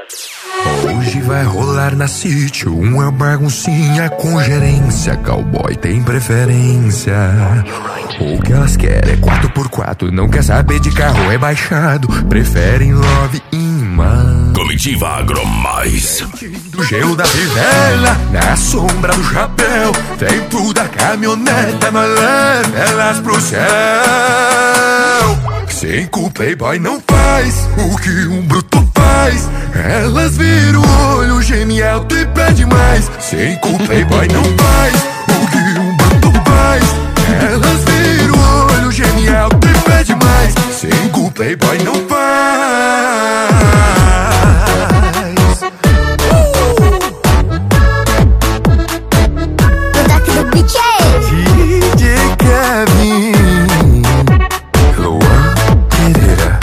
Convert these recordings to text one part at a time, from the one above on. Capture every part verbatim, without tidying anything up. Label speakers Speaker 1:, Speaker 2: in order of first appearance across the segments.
Speaker 1: Hoje vai rolar na sítio uma baguncinha com gerência. Cowboy tem preferência. O que elas querem é quatro por quatro, não quer saber de carro rebaixado, preferem love in man.
Speaker 2: Comitiva Agromais.
Speaker 1: Do gelo da fivela, na sombra do chapéu, dentro da caminhoneta, nós leva elas pro céu. Cinco playboy não faz o que um bruto faz. Elas viram o olho, geme alto e pede mais. Cinco playboy não faz o que um bruto faz. Elas viram o olho, geme alto e pede mais. Cinco playboy não faz. D J Kevin, Luan Pereira.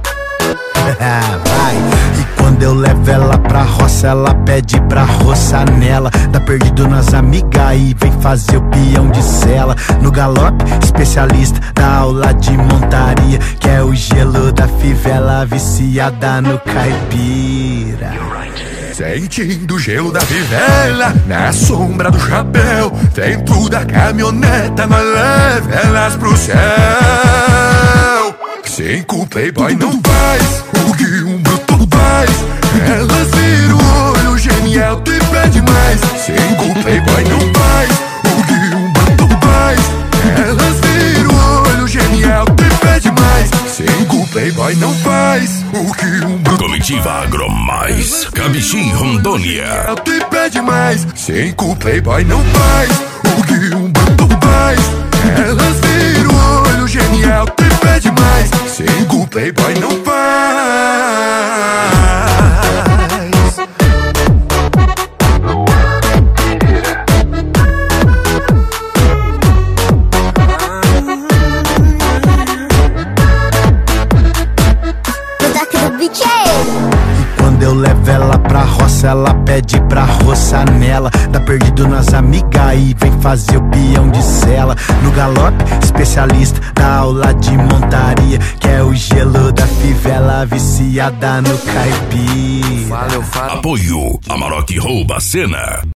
Speaker 3: Vai. E quando eu levo ela pra roça, ela pede pra roçar nela. Tá perdido nas amigas e vem fazer o peão de cela. No galope, especialista da aula de montaria, que é o gelo da fivela, viciada no caipira.
Speaker 1: Sentindo o gelo da fivela, na sombra do chapéu, dentro da caminhoneta, nós leva elas pro céu. Cinco playboy não faz o que um bruto faz. Elas viram o olho, geme alto e pede mais. Cinco playboy não faz o que um bruto faz. Elas viram o olho, geme alto e pede mais. Cinco playboy não faz o que um bruto.
Speaker 2: Comitiva Agromais, Cabixi, Rondônia.
Speaker 1: Alto e pede mais. Cinco playboy não faz o que um bruto faz. Elas viram o olho, geme alto e pede mais. Cinco playboy não faz.
Speaker 3: E quando eu levo ela pra roça, ela pede pra roçar nela. Tá perdido nas amigas e vem fazer o peão de cela. No galope, especialista da aula de montaria, que é o gelo da fivela, viciada no caipira.
Speaker 1: Fala, eu falo.
Speaker 2: Apoio Amarok rouba a cena.